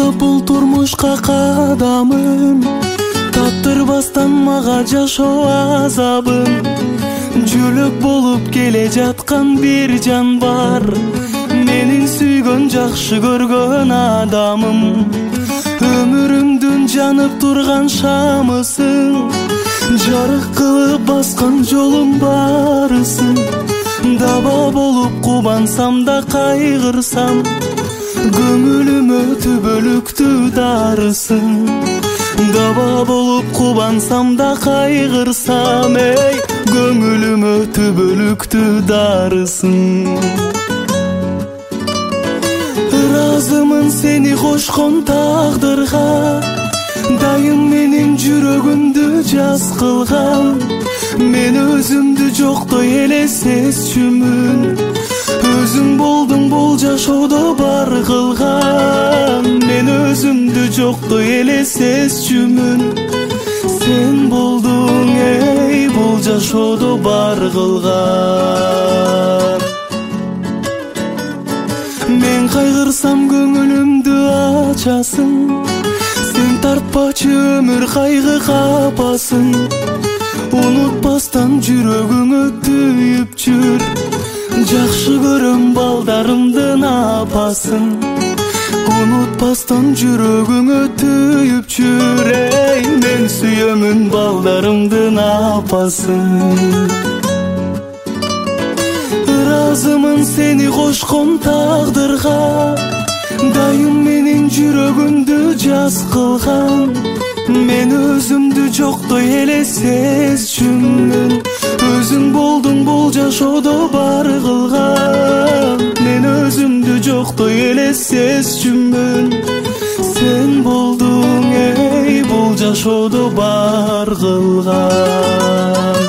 баштап бул турмушка кадамын, таптырбастан мага жашоо азабын. Жөлөк болуп келе жаткан бир жан бар, менин сүйгөн жакшы көргөн адамым. Өмүрүмдүн жанып турган шамысың, жарык кылып баскан жолум барысың. Даба болуп кубансам да кайгырсам, көңүлүмө түбөлүктү дарысың. Даба болуп кубансам да кайгырсам, эй, көңүлүмө түбөлүктү дарысың. Ыраазымын сени кошкон тагдырга, дайым менин жүрөгүмдү жаз кылган. Мен өзүмдү жоктой эле сезчүмүн, өзүң болдуң бул жашоодо бар кылган. Мен өзүмдү жоктой эле сезчүмүн, сен болдуң эй бул жашоодо бар кылган. Мен кайгырсам көңүлүмдү ачасың, сен тартпачы өмүр кайгы капасын. Унутпастан жүрөгүңө түйүп жүр, жакшы көрөм балдарымдын апасын. Унутпастан жүрөгүңө түйүп жүр, эй, мен сүйөмүн балдарымдын апасын. Ыраазымын сени кошкон тагдырга, дайым менин жүрөгүмдү жаз кылган. Мен өзүмдү жоктой эле сезчүмүн, өзүң болдуң бул жашоодо бар кылган. Мен өзүмдү жоктой эле сезчүмүн, сен болдуң эй бул жашоодо бар кылган.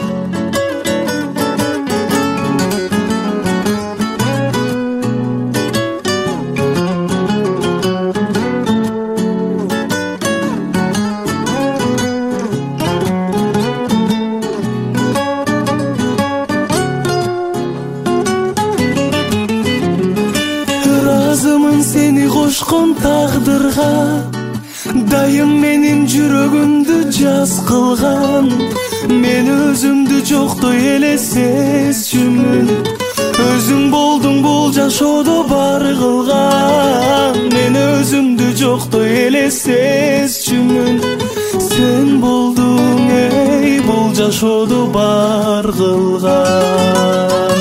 Ыраазымын сени кошкон тагдырга, дайым менин жүрөгүмдү жаз кылган. Мен өзүмдү жоктой эле сезчүмүн, өзүң болдуң бул жашоодо бар кылган. Мен өзүмдү жоктой эле сезчүмүн, сен болдуң эй бул жашоодо бар кылган.